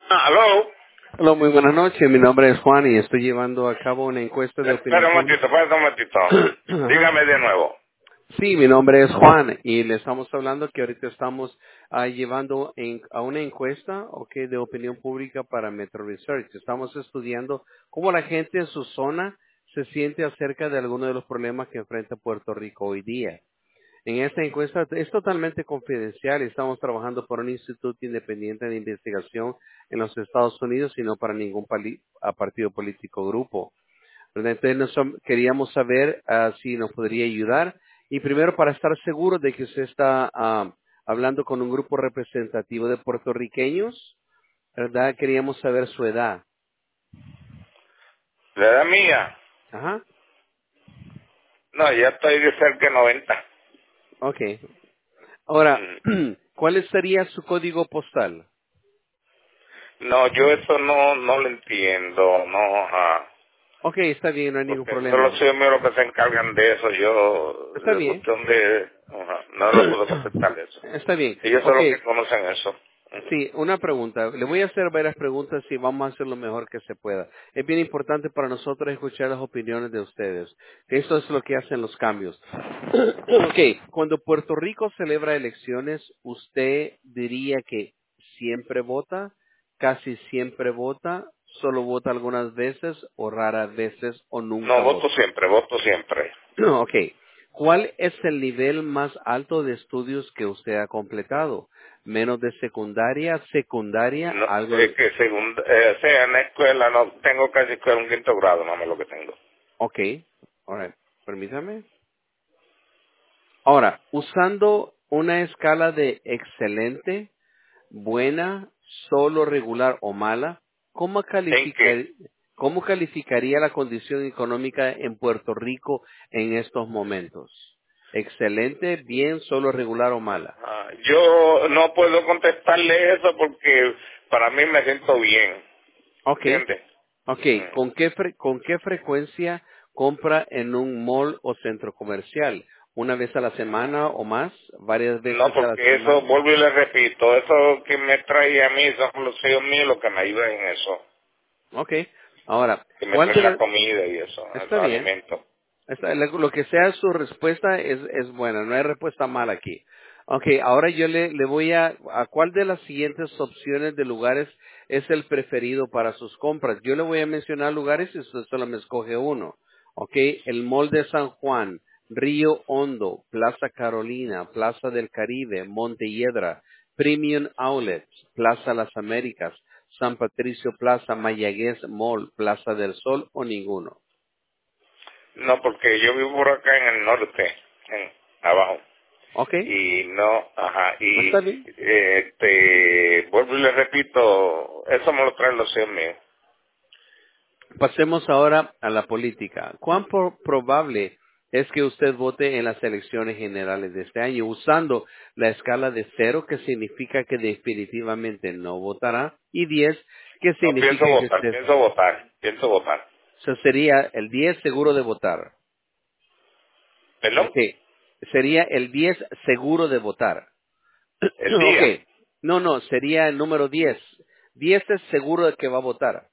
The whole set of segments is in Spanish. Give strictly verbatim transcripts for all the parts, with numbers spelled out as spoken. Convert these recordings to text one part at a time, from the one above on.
Ah, ¿aló? Hola, muy buenas noches. Mi nombre es Juan y estoy llevando a cabo una encuesta de Espera opinión un momentito, pública. espera un momentito. Ajá. Dígame de nuevo. Sí, mi nombre es Juan y le estamos hablando que ahorita estamos ah, llevando en- a una encuesta okay, de opinión pública para Metro Research. Estamos estudiando cómo la gente en su zona se siente acerca de algunos de los problemas que enfrenta Puerto Rico hoy día. En esta encuesta es totalmente confidencial y estamos trabajando por un instituto independiente de investigación en los Estados Unidos y no para ningún pali- a partido político o grupo. ¿Verdad? Entonces nos- queríamos saber ah, si nos podría ayudar y primero para estar seguro de que usted está ah, hablando con un grupo representativo de puertorriqueños, ¿verdad? Queríamos saber su edad. ¿La edad mía? Ajá. No, ya estoy de cerca de noventa. Okay. Ahora, Mm. ¿cuál sería su código postal? No, yo eso no no lo entiendo, no, ajá. Okay, está bien, no hay ningún Porque eso problema. los míos los que se encargan de eso, yo, Está de bien. cuestión de, ajá, no lo puedo contestar eso. Está bien. Ellos son Ok, los que conocen eso. Ujú. sí, una pregunta. Le voy a hacer varias preguntas y vamos a hacer lo mejor que se pueda. Es bien importante para nosotros escuchar las opiniones de ustedes. Eso es lo que hacen los cambios. Ok, cuando Puerto Rico celebra elecciones, ¿usted diría que siempre vota, casi siempre vota, solo vota algunas veces o raras veces o nunca No, vota? voto siempre, voto siempre. Ok. ¿Cuál es el nivel más alto de estudios que usted ha completado? ¿Menos de secundaria, secundaria, No, algo? es que según, eh, sea en la escuela, no tengo casi que un quinto grado, no es lo que tengo. Ok. Alright. Permítame. Ahora, usando una escala de excelente, buena, solo, regular o mala, ¿cómo ¿En qué? calificar, cómo calificaría la condición económica en Puerto Rico en estos momentos? Excelente, bien, solo, regular o mala. Ah, yo no puedo contestarle eso porque para mí me siento bien, Ok. ¿entiendes? Ok, Mm. ¿con qué, fre- ¿con qué frecuencia compra en un mall o centro comercial? ¿Una vez a la semana o más? ¿Varias No, veces a la porque eso, semana? vuelvo y le repito, eso que me trae a mí son los hijos míos los que me ayudan en eso, Ok. Ahora, que me ¿cuál traen de la la- comida y eso, está los bien. alimentos. Está- lo lo que sea su respuesta es, es buena, no hay respuesta mala aquí. Ok, ahora yo le, le voy a, ¿a cuál de las siguientes opciones de lugares es el preferido para sus compras? Yo le voy a mencionar lugares y usted solo me escoge uno. Ok, el Mall de San Juan, Río Hondo, Plaza Carolina, Plaza del Caribe, Monte Hiedra, Premium Outlets, Plaza Las Américas, San Patricio Plaza, Mayagüez Mall, Plaza del Sol o ninguno. No, porque yo vivo por acá en el norte, en, abajo, Ok, y no, ajá, y está bien. eh, este, vuelvo y le repito, eso me lo traen los hijos míos. Pasemos ahora a la política. ¿Cuán pro- probable es que usted vote en las elecciones generales de este año usando la escala de cero, que significa que definitivamente no votará, y diez, que No pienso significa que votar, usted pienso votar, pienso votar. so, sería el diez seguro de votar? ¿Perdón? Ok, sería el diez seguro de votar. El Ok, día. no, no, sería el número diez. diez es seguro de que va a votar.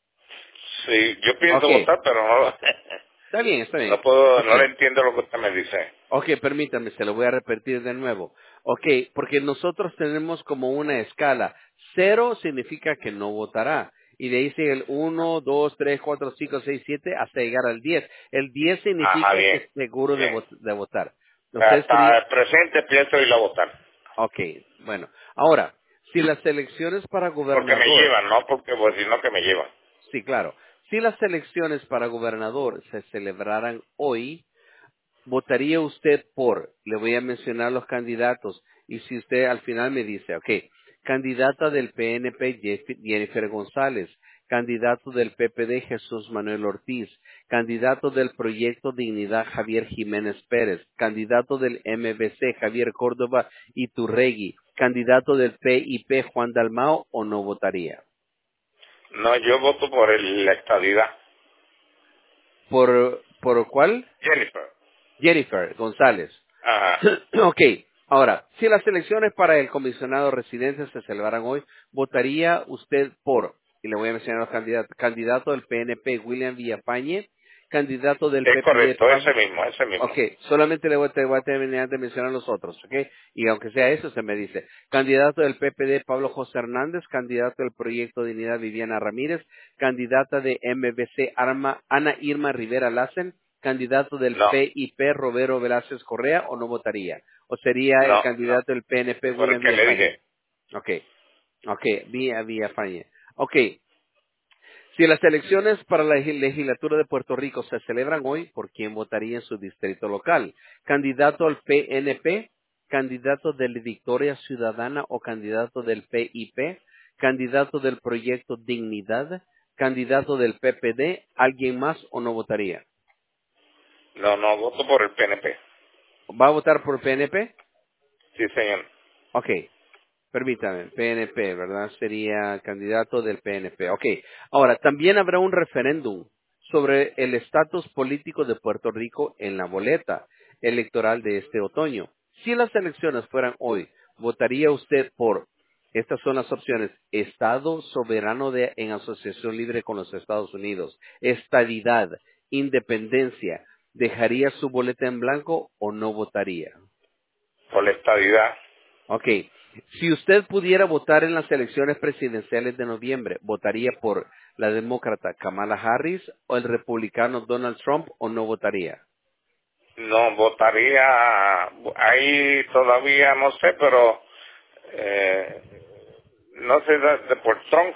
Sí, yo Ok, pienso votar, pero no, está bien, está bien. no puedo, no le Ok. entiendo lo que usted me dice. Ok, permítame, se lo voy a repetir de nuevo. Ok, porque nosotros tenemos como una escala. Cero significa que no votará. Y de ahí sigue el uno, dos, tres, cuatro, cinco, seis, siete hasta llegar al diez. El diez Ajá, significa que bien, es seguro de, bien. vo- de votar. Entonces Hasta sería, el presente pienso ir a votar. ok, bueno. Ahora, si las elecciones para Porque me gobernador, llevan, no porque, pues, sino que me llevan. sí, claro, si las elecciones para gobernador se celebraran hoy, ¿votaría usted por? Le voy a mencionar los candidatos y si usted al final me dice, ok, candidata del P N P Jeff- Jennifer González, candidato del P P D Jesús Manuel Ortiz, candidato del Proyecto Dignidad Javier Jiménez Pérez, candidato del M B C Javier Córdoba Iturregui, candidato del P I P Juan Dalmao, o no votaría. No, yo voto por el- la estadidad. ¿Por, por cuál? Jennifer. Jennifer González. Ajá. Ok. Ahora, si las elecciones para el comisionado residente se celebraran hoy, ¿votaría usted por, y le voy a mencionar los candidatos, candidato del P N P, William Villafañe, candidato del Es P P D, correcto, ese Pablo? mismo, ese mismo. Ok, solamente le voy, te voy a terminar de mencionar los otros, ok, y aunque sea eso, se me dice, candidato del P P D, Pablo José Hernández, candidato del Proyecto Dignidad, Viviana Ramírez, candidata de M B C, Arma, Ana Irma Rivera Lassen, candidato del No, P I P, Roberto Velázquez Correa, o no votaría, o sería el no, no. candidato del P N P, Por el William que le Villafañe. dije. Ok, ok, Villa Villafañe. Ok, si las elecciones para la legis- legislatura de Puerto Rico se celebran hoy, ¿por quién votaría en su distrito local? ¿Candidato al P N P? ¿Candidato de la Victoria Ciudadana o candidato del P I P? ¿Candidato del Proyecto Dignidad? ¿Candidato del P P D? ¿Alguien más o no votaría? No, no, voto por el P N P. ¿Va a votar por P N P? Sí, señor. Ok, permítame, P N P, ¿verdad? Sería candidato del P N P. Ok, ahora, también habrá un referéndum sobre el estatus político de Puerto Rico en la boleta electoral de este otoño. Si las elecciones fueran hoy, ¿votaría usted por, estas son las opciones, Estado soberano de, en asociación libre con los Estados Unidos, estadidad, independencia, dejaría su boleta en blanco o no votaría? Por la estadidad. Ok. Si usted pudiera votar en las elecciones presidenciales de noviembre, ¿votaría por la demócrata Kamala Harris o el republicano Donald Trump o no votaría? No, votaría, ahí todavía no sé, pero eh, no sé de, de por Trump.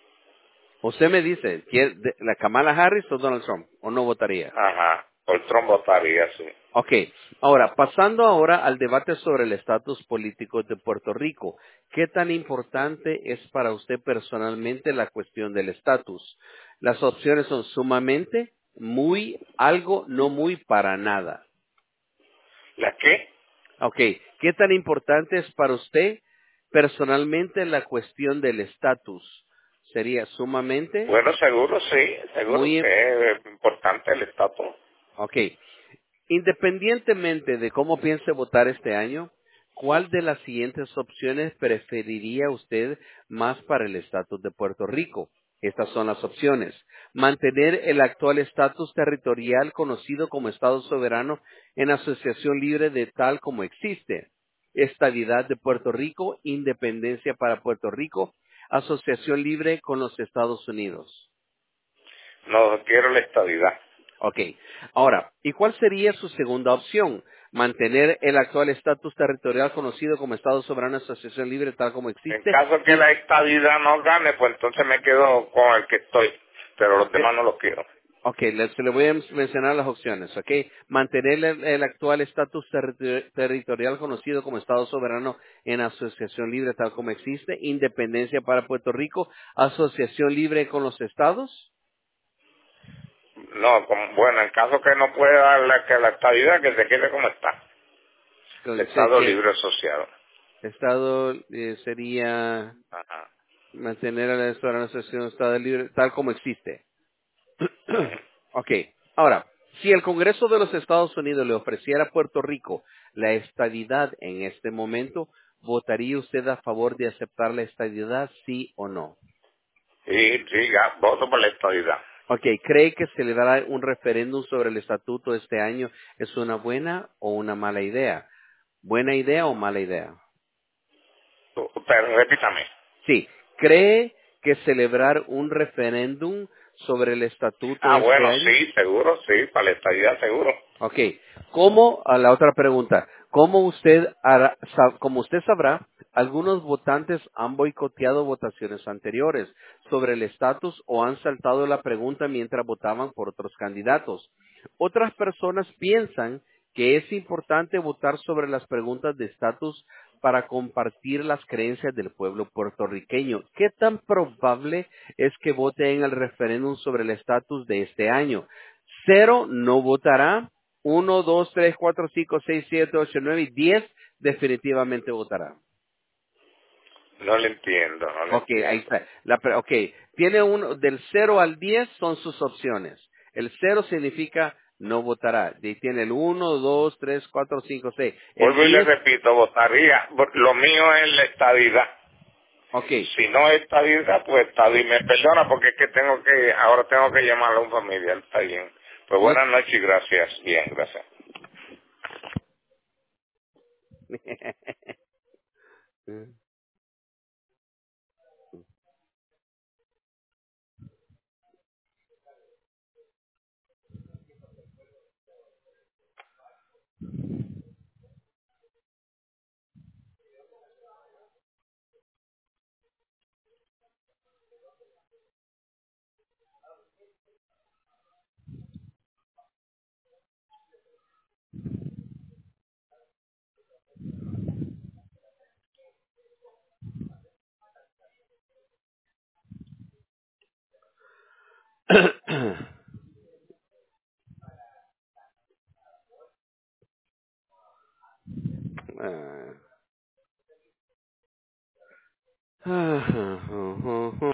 Usted me dice, ¿quiere de- ¿la Kamala Harris o Donald Trump o no votaría? Ajá, por Trump votaría, sí. Ok. Ahora, pasando ahora al debate sobre el estatus político de Puerto Rico. ¿Qué tan importante es para usted personalmente la cuestión del estatus? Las opciones son sumamente, muy, algo, no muy, para nada. ¿La qué? Ok, ¿qué tan importante es para usted personalmente la cuestión del estatus? Sería sumamente, Bueno, seguro sí, seguro muy, que es importante el estatus. ok. Independientemente de cómo piense votar este año, ¿cuál de las siguientes opciones preferiría usted más para el estatus de Puerto Rico? Estas son las opciones. Mantener el actual estatus territorial conocido como Estado soberano en asociación libre de tal como existe. Estabilidad de Puerto Rico, independencia para Puerto Rico, asociación libre con los Estados Unidos. No quiero la estadidad. Ok. Ahora, ¿y cuál sería su segunda opción? Mantener el actual estatus territorial conocido como Estado Soberano Asociación Libre tal como En existe. caso que Y, la estadidad no gane, pues entonces me quedo con el que estoy, pero los eh, demás no los quiero. ok, le, se le voy a mencionar las opciones. Ok. Mantener el, el actual estatus terri- territorial conocido como Estado Soberano en Asociación Libre tal como existe. Independencia para Puerto Rico. Asociación Libre con los Estados. No, como, bueno, en caso que no pueda la, que la estadidad, que se quede como está. El Que, Estado que Libre Asociado. Estado eh, sería Ajá. mantener a la asociación Estado libre tal como existe. Ujú. Ok, ahora, si el Congreso de los Estados Unidos le ofreciera a Puerto Rico la estadidad en este momento, ¿votaría usted a favor de aceptar la estadidad, sí o no? Sí, sí, ya, voto por la estadidad. Ok, ¿cree que celebrar un referéndum sobre el estatuto este año es una buena o una mala idea? ¿Buena idea o mala idea? Pero repítame. Sí, ¿cree que celebrar un referéndum sobre el estatuto Ah, este bueno, año? sí, seguro, sí, para la estadidad seguro. Ok. ¿Cómo, a la otra pregunta, cómo usted hará, sa- como usted sabrá, algunos votantes han boicoteado votaciones anteriores sobre el estatus o han saltado la pregunta mientras votaban por otros candidatos? Otras personas piensan que es importante votar sobre las preguntas de estatus para compartir las creencias del pueblo puertorriqueño. ¿Qué tan probable es que vote en el referéndum sobre el estatus de este año? Cero no votará. Uno, dos, tres, cuatro, cinco, seis, siete, ocho, nueve y diez definitivamente votará. No le entiendo, no le Ok, ahí entiendo. está. La, pre- ok, tiene uno, del cero al diez son sus opciones. El cero significa no votará. Y tiene el uno, dos, tres, cuatro, cinco, seis. El Vuelvo y le diez, repito, votaría, lo mío es la estadidad. ok. Si no es estadidad, pues estadidad. Y me perdona porque es que tengo que, ahora tengo que llamar a un familiar, está bien. Pues No. buenas noches y gracias. Bien, gracias. Ah.